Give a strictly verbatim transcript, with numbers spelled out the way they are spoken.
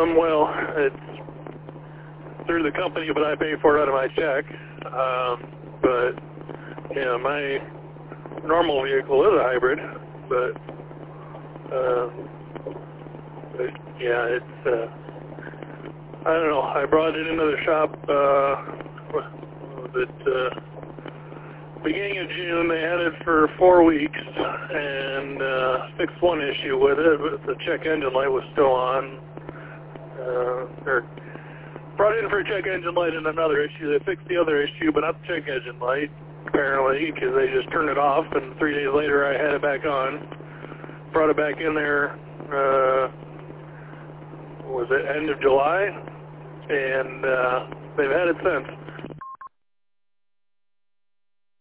Um, well, it's through the company, but I pay for it out of my check. Um, but, yeah, my normal vehicle is a hybrid, but, um, but yeah, it's, uh, I don't know, I brought it into the shop, uh, what was it, uh, beginning of June. They had it for four weeks and uh, fixed one issue with it, but the check engine light was still on. Uh, or brought it in for a check engine light and another issue. They fixed the other issue, but not the check engine light, apparently, because they just turned it off, and three days later I had it back on. Brought it back in there, uh, what was it, end of July, and uh, they've had it since.